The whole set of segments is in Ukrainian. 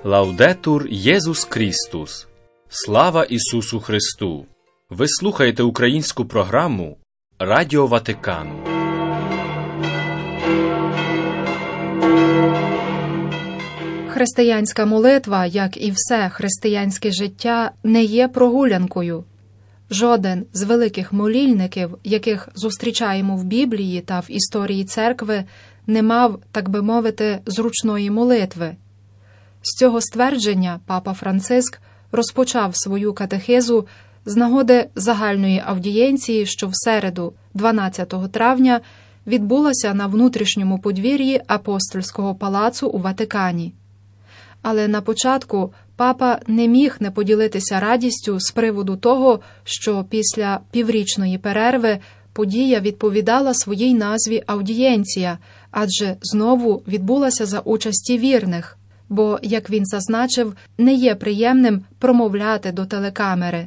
Лаудетур Єсус Крістус! Слава Ісусу Христу! Ви слухаєте українську програму Радіо Ватикану. Християнська молитва, як і все християнське життя, не є прогулянкою. Жоден з великих молільників, яких зустрічаємо в Біблії та в історії церкви, не мав, так би мовити, зручної молитви. З цього ствердження папа Франциск розпочав свою катехизу з нагоди загальної аудієнції, що в середу, 12 травня, відбулася на внутрішньому подвір'ї апостольського палацу у Ватикані. Але на початку папа не міг не поділитися радістю з приводу того, що після піврічної перерви подія відповідала своїй назві аудієнція, адже знову відбулася за участі вірних, бо, як він зазначив, не є приємним промовляти до телекамери.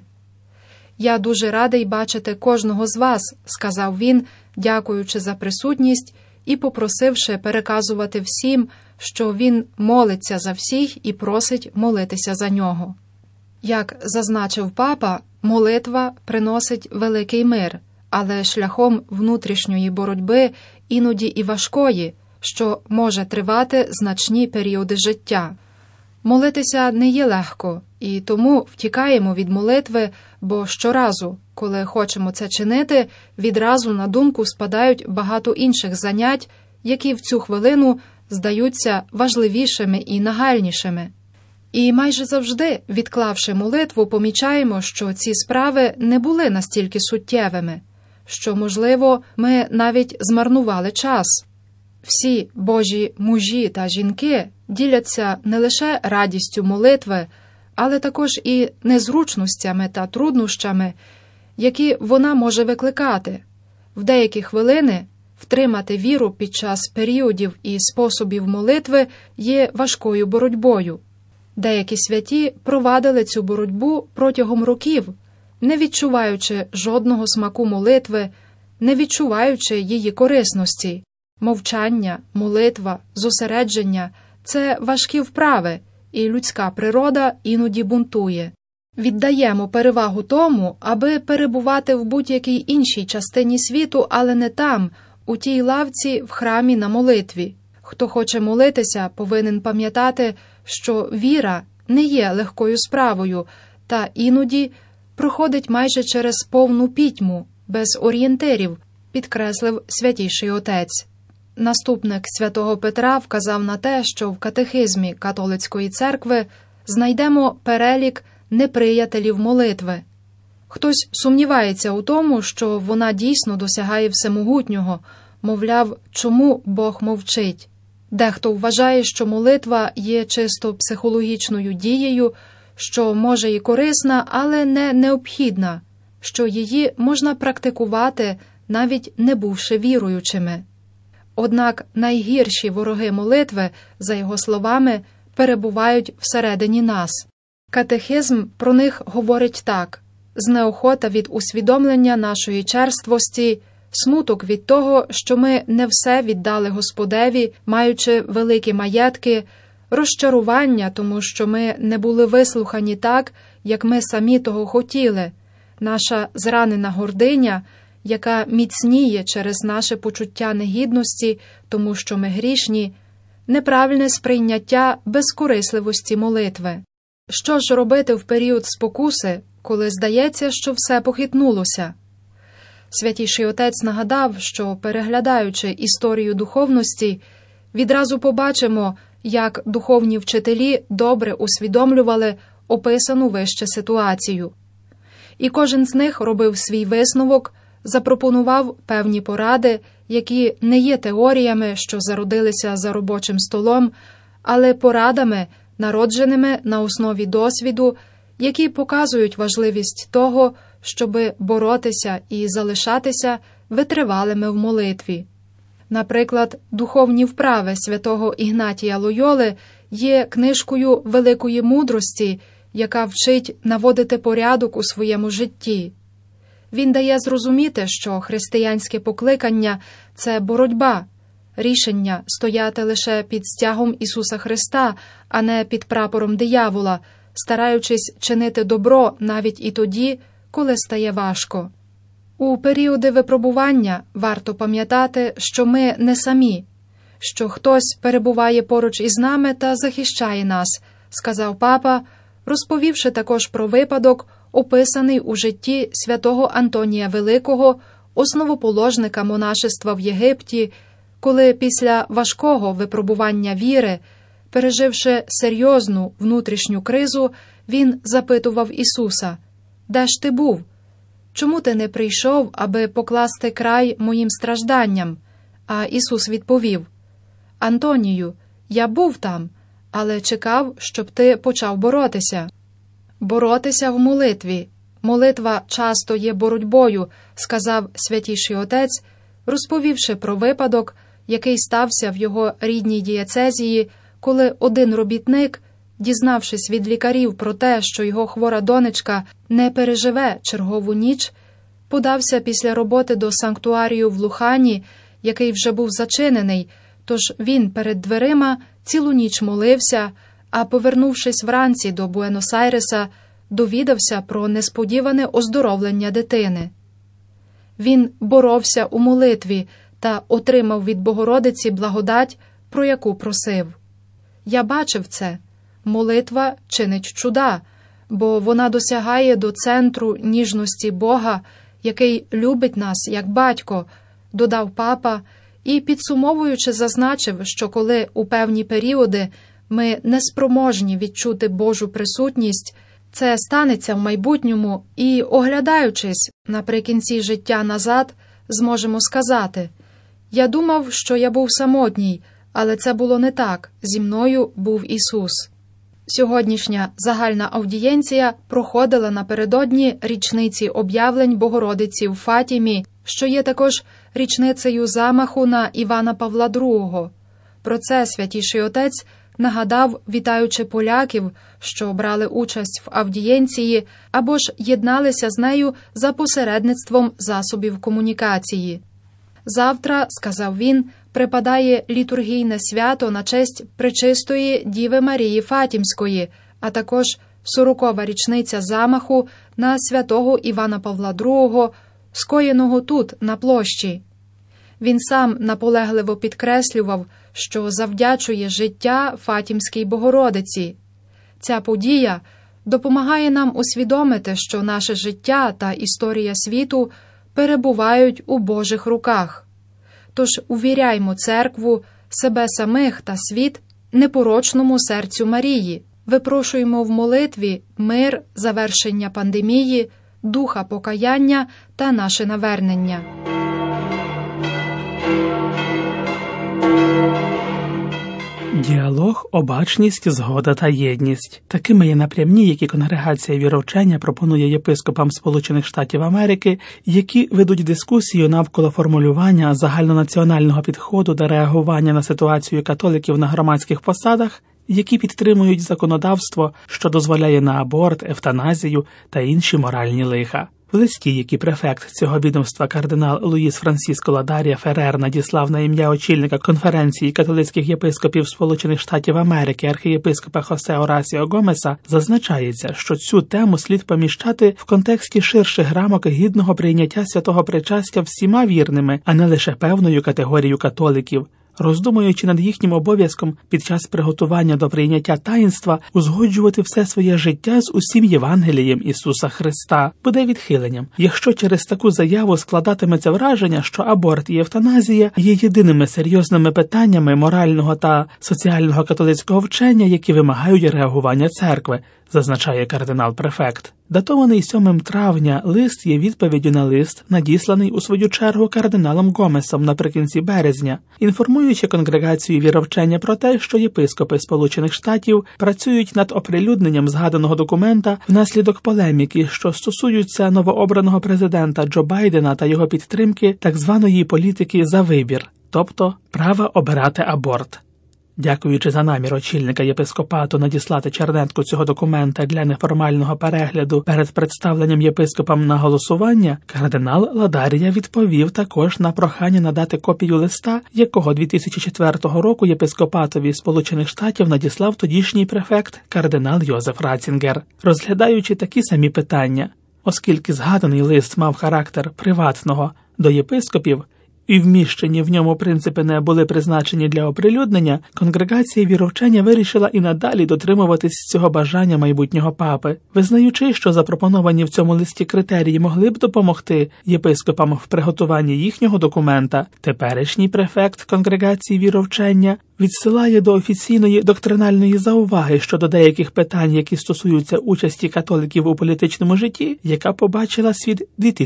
«Я дуже радий бачити кожного з вас», – сказав він, дякуючи за присутність і попросивши переказувати всім, що він молиться за всіх і просить молитися за нього. Як зазначив папа, молитва приносить великий мир, але шляхом внутрішньої боротьби, іноді і важкої, що може тривати значні періоди життя. Молитися не є легко, і тому втікаємо від молитви, бо щоразу, коли хочемо це чинити, відразу на думку спадають багато інших занять, які в цю хвилину здаються важливішими і нагальнішими. І майже завжди, відклавши молитву, помічаємо, що ці справи не були настільки суттєвими, що, можливо, ми навіть змарнували час. Всі Божі мужі та жінки діляться не лише радістю молитви, але також і незручностями та труднощами, які вона може викликати. В деякі хвилини втримати віру під час періодів і способів молитви є важкою боротьбою. Деякі святі провадили цю боротьбу протягом років, не відчуваючи жодного смаку молитви, не відчуваючи її корисності. Мовчання, молитва, зосередження – це важкі вправи, і людська природа іноді бунтує. Віддаємо перевагу тому, аби перебувати в будь-якій іншій частині світу, але не там, у тій лавці в храмі на молитві. Хто хоче молитися, повинен пам'ятати, що віра не є легкою справою та іноді проходить майже через повну пітьму, без орієнтирів, підкреслив Святійший Отець. Наступник святого Петра вказав на те, що в катехизмі католицької церкви знайдемо перелік неприятелів молитви. Хтось сумнівається у тому, що вона дійсно досягає всемогутнього, мовляв, чому Бог мовчить. Дехто вважає, що молитва є чисто психологічною дією, що може і корисна, але не необхідна, що її можна практикувати, навіть не бувши віруючими. Однак найгірші вороги молитви, за його словами, перебувають всередині нас. Катехизм про них говорить так: знеохота від усвідомлення нашої черствості, смуток від того, що ми не все віддали Господеві, маючи великі маєтки, розчарування, тому що ми не були вислухані так, як ми самі того хотіли, наша зранена гординя, яка міцніє через наше почуття негідності, тому що ми грішні, неправильне сприйняття безкорисливості молитви. Що ж робити в період спокуси, коли здається, що все похитнулося? Святійший Отець нагадав, що, переглядаючи історію духовності, відразу побачимо, як духовні вчителі добре усвідомлювали описану вище ситуацію. І кожен з них робив свій висновок, запропонував певні поради, які не є теоріями, що зародилися за робочим столом, але порадами, народженими на основі досвіду, які показують важливість того, щоби боротися і залишатися витривалими в молитві. Наприклад, «Духовні вправи» святого Ігнатія Лойоли є книжкою великої мудрості, яка вчить наводити порядок у своєму житті. Він дає зрозуміти, що християнське покликання – це боротьба, рішення стояти лише під стягом Ісуса Христа, а не під прапором диявола, стараючись чинити добро навіть і тоді, коли стає важко. У періоди випробування варто пам'ятати, що ми не самі, що хтось перебуває поруч із нами та захищає нас, сказав папа, розповівши також про випадок, описаний у житті святого Антонія Великого, основоположника монашества в Єгипті, коли після важкого випробування віри, переживши серйозну внутрішню кризу, він запитував Ісуса: «Де ж ти був? Чому ти не прийшов, аби покласти край моїм стражданням?» А Ісус відповів: «Антонію, я був там, але чекав, щоб ти почав боротися». Боротися в молитві. Молитва часто є боротьбою, сказав Святіший Отець, розповівши про випадок, який стався в його рідній дієцезії, коли один робітник, дізнавшись від лікарів про те, що його хвора донечка не переживе чергову ніч, подався після роботи до санктуарію в Лухані, який вже був зачинений, тож він перед дверима цілу ніч молився, а повернувшись вранці до Буенос-Айреса, довідався про несподіване оздоровлення дитини. Він боровся у молитві та отримав від Богородиці благодать, про яку просив. Я бачив це. Молитва чинить чуда, бо вона досягає до центру ніжності Бога, який любить нас як батько, додав папа, і, підсумовуючи, зазначив, що коли у певні періоди ми неспроможні відчути Божу присутність, це станеться в майбутньому і, оглядаючись наприкінці життя назад, зможемо сказати: «Я думав, що я був самотній, але це було не так, зі мною був Ісус». Сьогоднішня загальна аудієнція проходила напередодні річниці об'явлень Богородиці в Фатімі, що є також річницею замаху на Івана Павла II. Про це Святіший Отець нагадав, вітаючи поляків, що брали участь в аудієнції або ж єдналися з нею за посередництвом засобів комунікації. «Завтра, – сказав він, – припадає літургійне свято на честь Пречистої Діви Марії Фатімської, а також 40-ва річниця замаху на святого Івана Павла II, скоєного тут, на площі». Він сам наполегливо підкреслював, що завдячує життя Фатімській Богородиці. Ця подія допомагає нам усвідомити, що наше життя та історія світу перебувають у Божих руках. Тож увіряймо церкву, себе самих та світ непорочному серцю Марії, випрошуємо в молитві мир, завершення пандемії, духа покаяння та наше навернення. Діалог, обачність, згода та єдність. Такими є напрямні, які Конгрегація віровчення пропонує єпископам Сполучених Штатів Америки, які ведуть дискусію навколо формулювання загальнонаціонального підходу до реагування на ситуацію католиків на громадських посадах, які підтримують законодавство, що дозволяє на аборт, евтаназію та інші моральні лиха. В листі, який префект цього відомства кардинал Луїс Франсіско Ладарія Ферер надіслав на ім'я очільника конференції католицьких єпископів Сполучених Штатів Америки архієпископа Хосе Орасіо Гомеса, зазначається, що цю тему слід поміщати в контексті ширших рамок гідного прийняття святого причастя всіма вірними, а не лише певною категорією католиків, роздумуючи над їхнім обов'язком під час приготування до прийняття таїнства узгоджувати все своє життя з усім Євангелієм Ісуса Христа, буде відхиленням, якщо через таку заяву складатиметься враження, що аборт і евтаназія є єдиними серйозними питаннями морального та соціального католицького вчення, які вимагають реагування церкви, зазначає кардинал-префект. Датований 7 травня лист є відповіддю на лист, надісланий у свою чергу кардиналом Гомесом наприкінці березня, інформуючи конгрегацію віровчення про те, що єпископи Сполучених Штатів працюють над оприлюдненням згаданого документа внаслідок полеміки, що стосуються новообраного президента Джо Байдена та його підтримки так званої політики за вибір, тобто права обирати аборт. Дякуючи за намір очільника єпископату надіслати чернетку цього документа для неформального перегляду перед представленням єпископам на голосування, кардинал Ладарія відповів також на прохання надати копію листа, якого 2004 року єпископатові Сполучених Штатів надіслав тодішній префект кардинал Йозеф Ратцінгер. Розглядаючи такі самі питання, оскільки згаданий лист мав характер приватного до єпископів, і вміщені в ньому принципи не були призначені для оприлюднення, конгрегація віровчення вирішила і надалі дотримуватись цього бажання майбутнього папи. Визнаючи, що запропоновані в цьому листі критерії могли б допомогти єпископам в приготуванні їхнього документа, теперішній префект конгрегації віровчення відсилає до офіційної доктринальної зауваги щодо деяких питань, які стосуються участі католиків у політичному житті, яка побачила світ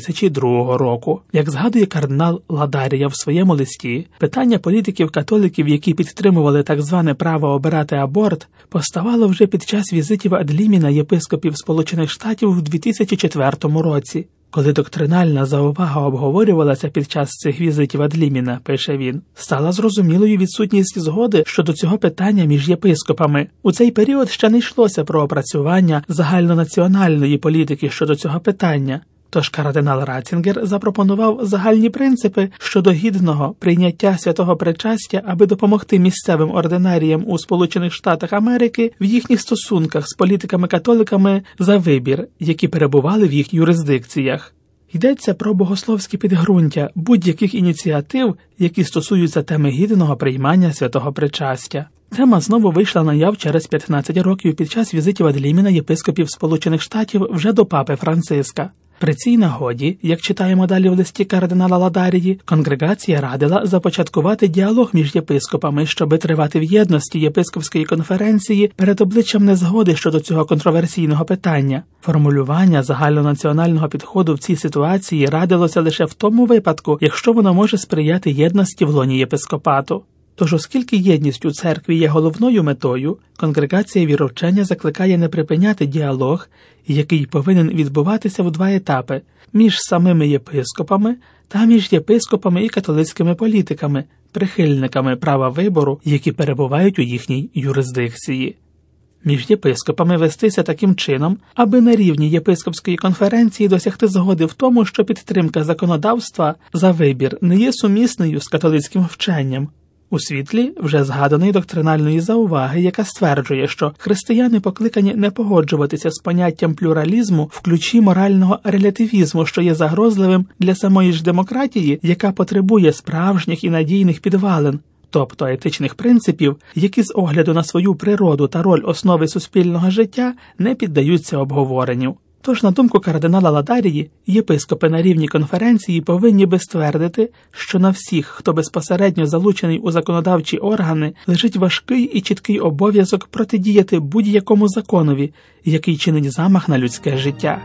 2002 року. Як згадує кардинал Ладарія в своєму листі, питання політиків-католиків, які підтримували так зване право обирати аборт, поставало вже під час візитів адліміна єпископів Сполучених Штатів в 2004 році. Коли доктринальна заувага обговорювалася під час цих візитів адліміна, пише він, стала зрозумілою відсутність згоди щодо цього питання між єпископами. У цей період ще не йшлося про опрацювання загальнонаціональної політики щодо цього питання. Тож кардинал Ратцінгер запропонував загальні принципи щодо гідного прийняття святого причастя, аби допомогти місцевим ординаріям у Сполучених Штатах Америки в їхніх стосунках з політиками-католиками за вибір, які перебували в їх юрисдикціях. Йдеться про богословське підґрунтя будь-яких ініціатив, які стосуються теми гідного приймання святого причастя. Тема знову вийшла наяв через 15 років під час візитів адліміна єпископів Сполучених Штатів вже до папи Франциска. При цій нагоді, як читаємо далі в листі кардинала Ладарії, конгрегація радила започаткувати діалог між єпископами, щоби тривати в єдності єпископської конференції перед обличчям незгоди щодо цього контроверсійного питання. Формулювання загальнонаціонального підходу в цій ситуації радилося лише в тому випадку, якщо воно може сприяти єдності в лоні єпископату. Тож, оскільки єдність у церкві є головною метою, конгрегація віровчення закликає не припиняти діалог, який повинен відбуватися в два етапи – між самими єпископами та між єпископами і католицькими політиками, прихильниками права вибору, які перебувають у їхній юрисдикції. Між єпископами вестися таким чином, аби на рівні єпископської конференції досягти згоди в тому, що підтримка законодавства за вибір не є сумісною з католицьким вченням, у світлі вже згаданої доктринальної зауваги, яка стверджує, що християни покликані не погоджуватися з поняттям плюралізму в ключі морального релятивізму, що є загрозливим для самої ж демократії, яка потребує справжніх і надійних підвалин, тобто етичних принципів, які з огляду на свою природу та роль основи суспільного життя не піддаються обговоренню. Тож, на думку кардинала Ладарії, єпископи на рівні конференції повинні би ствердити, що на всіх, хто безпосередньо залучений у законодавчі органи, лежить важкий і чіткий обов'язок протидіяти будь-якому законові, який чинить замах на людське життя.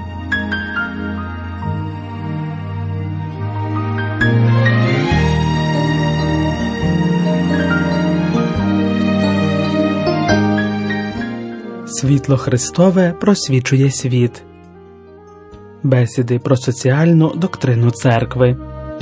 Світло Христове просвічує світ. Бесіди про соціальну доктрину церкви.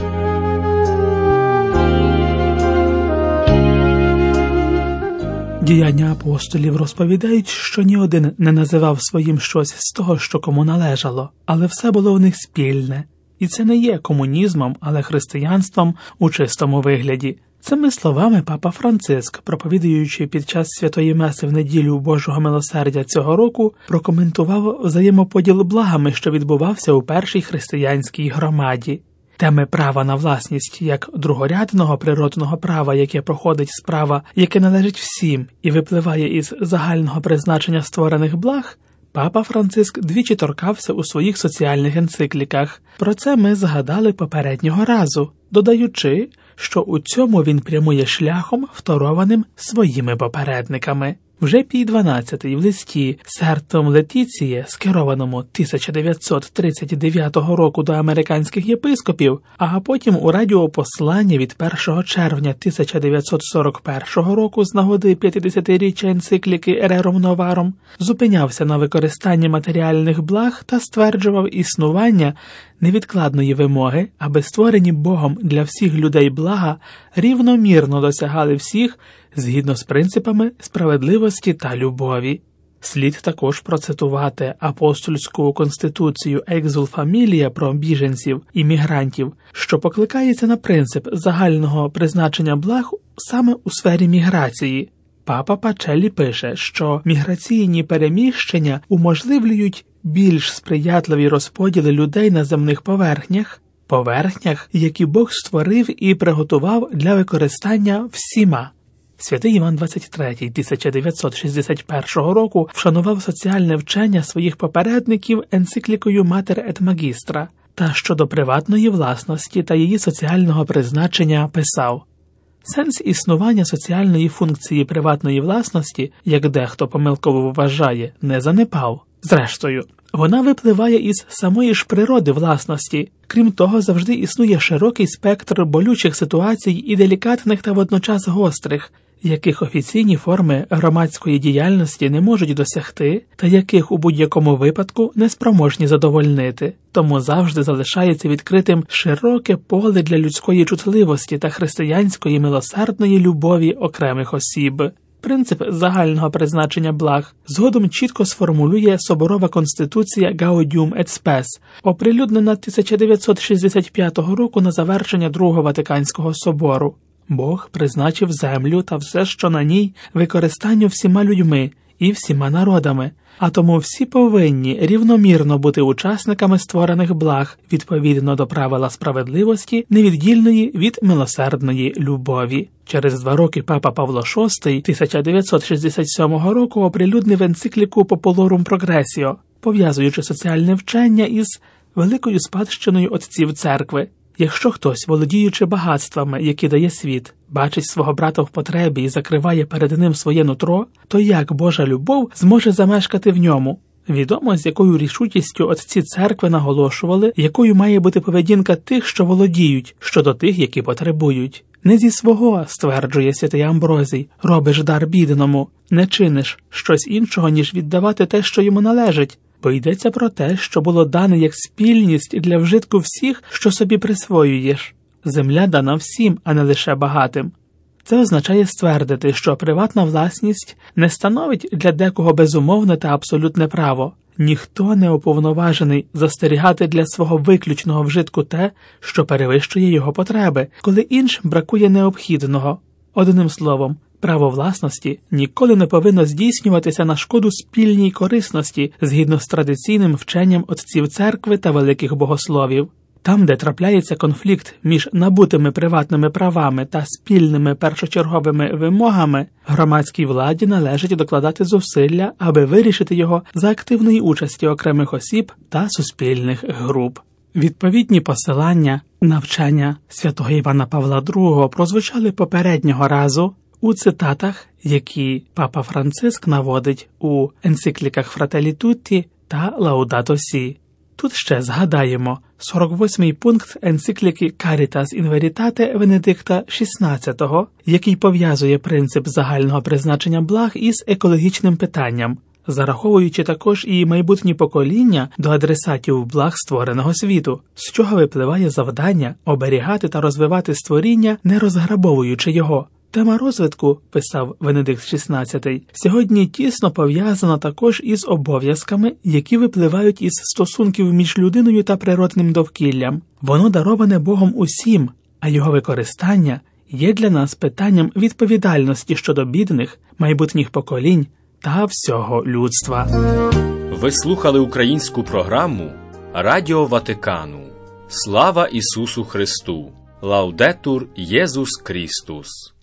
Діяння апостолів розповідають, що ні один не називав своїм щось з того, що кому належало, але все було в них спільне. І це не є комунізмом, але християнством у чистому вигляді. Цими словами папа Франциск, проповідуючи під час Святої Меси в неділю Божого милосердя цього року, прокоментував взаємоподіл благами, що відбувався у першій християнській громаді. Теми права на власність як другорядного природного права, яке проходить з права, яке належить всім і випливає із загального призначення створених благ, папа Франциск двічі торкався у своїх соціальних енцикліках. Про це ми згадали попереднього разу, додаючи, що у цьому він прямує шляхом, второваним своїми попередниками. Вже Пій XII в листі «Сертом Летіціє», скерованому 1939 року до американських єпископів, а потім у радіопосланні від 1 червня 1941 року з нагоди 50-річчя енцикліки «Rerum Novarum», зупинявся на використанні матеріальних благ та стверджував існування невідкладної вимоги, аби створені Богом для всіх людей блага рівномірно досягали всіх згідно з принципами справедливості та любові. Слід також процитувати апостольську конституцію Екзул Фамілія про біженців і мігрантів, що покликається на принцип загального призначення благ саме у сфері міграції. Папа Пачеллі пише, що міграційні переміщення уможливлюють більш сприятливі розподіли людей на земних поверхнях, які Бог створив і приготував для використання всіма. Святий Іван XXIII 1961 року вшанував соціальне вчення своїх попередників енциклікою Mater et Magistra та щодо приватної власності та її соціального призначення писав: «Сенс існування соціальної функції приватної власності, як дехто помилково вважає, не занепав. Зрештою, вона випливає із самої ж природи власності. Крім того, завжди існує широкий спектр болючих ситуацій і делікатних та водночас гострих, яких офіційні форми громадської діяльності не можуть досягти, та яких у будь-якому випадку не спроможні задовольнити. Тому завжди залишається відкритим широке поле для людської чутливості та християнської милосердної любові окремих осіб». Принцип загального призначення благ згодом чітко сформулює Соборова Конституція Gaudium et Spes, оприлюднена 1965 року на завершення Другого Ватиканського собору. Бог призначив землю та все, що на ній, використанню всіма людьми і всіма народами, а тому всі повинні рівномірно бути учасниками створених благ відповідно до правила справедливості, невіддільної від милосердної любові. Через 2 роки папа Павло VI 1967 року оприлюднив енцикліку Populorum Progressio, пов'язуючи соціальне вчення із великою спадщиною отців церкви. Якщо хтось, володіючи багатствами, які дає світ, бачить свого брата в потребі і закриває перед ним своє нутро, то як Божа любов зможе замешкати в ньому? Відомо, з якою рішучістю отці церкви наголошували, якою має бути поведінка тих, що володіють, щодо тих, які потребують. Не зі свого, стверджує святий Амброзій, робиш дар бідному, не чиниш щось іншого, ніж віддавати те, що йому належить. Бо йдеться про те, що було дане як спільність для вжитку всіх, що собі присвоюєш. Земля дана всім, а не лише багатим. Це означає ствердити, що приватна власність не становить для декого безумовне та абсолютне право. Ніхто не уповноважений застерігати для свого виключного вжитку те, що перевищує його потреби, коли іншим бракує необхідного. Одним словом, право власності ніколи не повинно здійснюватися на шкоду спільній корисності згідно з традиційним вченням отців церкви та великих богословів. Там, де трапляється конфлікт між набутими приватними правами та спільними першочерговими вимогами, громадській владі належить докладати зусилля, аби вирішити його за активної участі окремих осіб та суспільних груп. Відповідні посилання, навчання святого Івана Павла II прозвучали попереднього разу у цитатах, які папа Франциск наводить у енцикліках Fratelli Tutti та Laudato Si. Тут ще згадаємо 48-й пункт енцикліки Caritas in Veritate Венедикта XVI, який пов'язує принцип загального призначення благ із екологічним питанням, зараховуючи також і майбутні покоління до адресатів благ створеного світу, з чого випливає завдання оберігати та розвивати створіння, не розграбовуючи його. Тема розвитку, писав Венедикт XVI, сьогодні тісно пов'язана також із обов'язками, які випливають із стосунків між людиною та природним довкіллям. Воно дароване Богом усім, а його використання є для нас питанням відповідальності щодо бідних, майбутніх поколінь та всього людства. Ви слухали українську програму Радіо Ватикану. Слава Ісусу Христу! Лаудетур Єсус Крістус!